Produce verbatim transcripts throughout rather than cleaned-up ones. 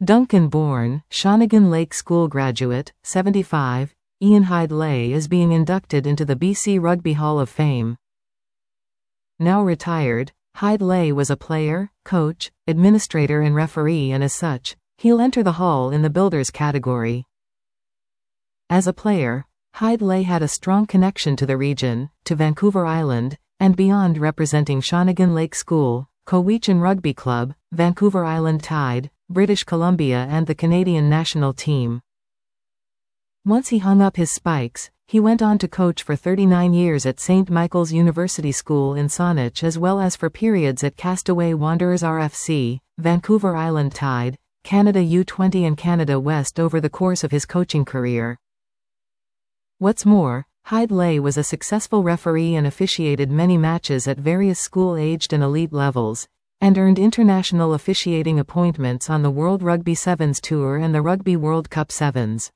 Duncan-born, Shawnigan Lake School graduate, seventy-five, Ian Hyde-Lay is being inducted into the B C Rugby Hall of Fame. Now retired, Hyde-Lay was a player, coach, administrator and referee, and as such, he'll enter the Hall in the Builders category. As a player, Hyde-Lay had a strong connection to the region, to Vancouver Island, and beyond, representing Shawnigan Lake School, Cowichan Rugby Club, Vancouver Island Tide, British Columbia and the Canadian national team. Once he hung up his spikes, he went on to coach for thirty-nine years at Saint Michael's University School in Saanich, as well as for periods at Castaway Wanderers R F C, Vancouver Island Tide, Canada U twenty and Canada West over the course of his coaching career. What's more, Hyde-Lay was a successful referee and officiated many matches at various school-aged and elite levels, and earned international officiating appointments on the World Rugby Sevens Tour and the Rugby World Cup Sevens.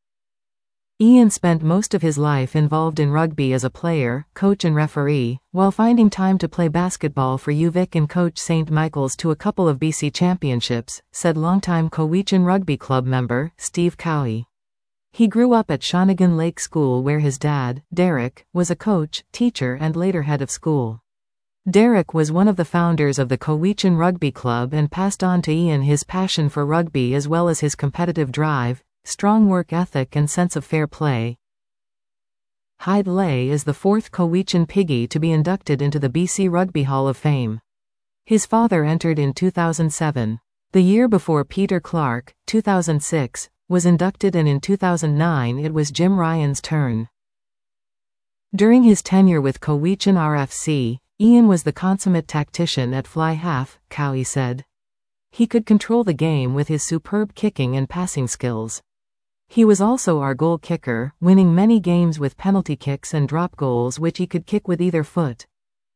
Ian spent most of his life involved in rugby as a player, coach and referee, while finding time to play basketball for U Vic and coach Saint Michael's to a couple of B C championships, said longtime Cowichan Rugby Club member, Steve Cowie. He grew up at Shawnigan Lake School where his dad, Derek, was a coach, teacher and later head of school. Derek was one of the founders of the Cowichan Rugby Club and passed on to Ian his passion for rugby as well as his competitive drive, strong work ethic and sense of fair play. Hyde-Lay is the fourth Cowichan Piggy to be inducted into the B C Rugby Hall of Fame. His father entered in two thousand seven. The year before Peter Clark, two thousand six, was inducted, and in two thousand nine it was Jim Ryan's turn. During his tenure with Cowichan R F C, Ian was the consummate tactician at fly half, Cowie said. He could control the game with his superb kicking and passing skills. He was also our goal kicker, winning many games with penalty kicks and drop goals which he could kick with either foot.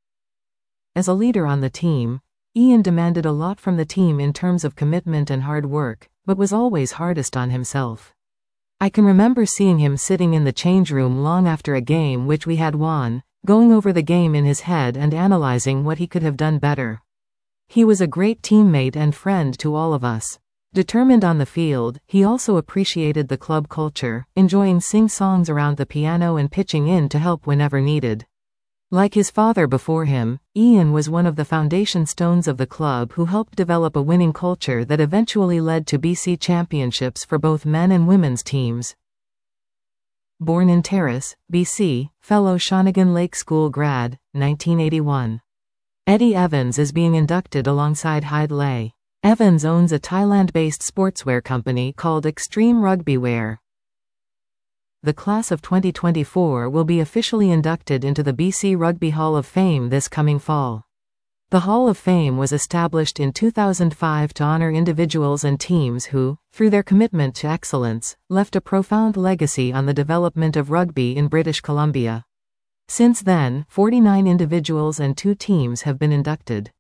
As a leader on the team, Ian demanded a lot from the team in terms of commitment and hard work, but was always hardest on himself. I can remember seeing him sitting in the change room long after a game which we had won, going over the game in his head and analyzing what he could have done better. He was a great teammate and friend to all of us. Determined on the field, he also appreciated the club culture, enjoying sing songs around the piano and pitching in to help whenever needed. Like his father before him, Ian was one of the foundation stones of the club who helped develop a winning culture that eventually led to B C championships for both men and women's teams. Born in Terrace, B C, fellow Shawnigan Lake School grad, nineteen eighty-one. Eddie Evans is being inducted alongside Hyde-Lay. Evans owns a Thailand-based sportswear company called Extreme Rugby Wear. The class of twenty twenty-four will be officially inducted into the B C Rugby Hall of Fame this coming fall. The Hall of Fame was established in two thousand five to honor individuals and teams who, through their commitment to excellence, left a profound legacy on the development of rugby in British Columbia. Since then, forty-nine individuals and two teams have been inducted.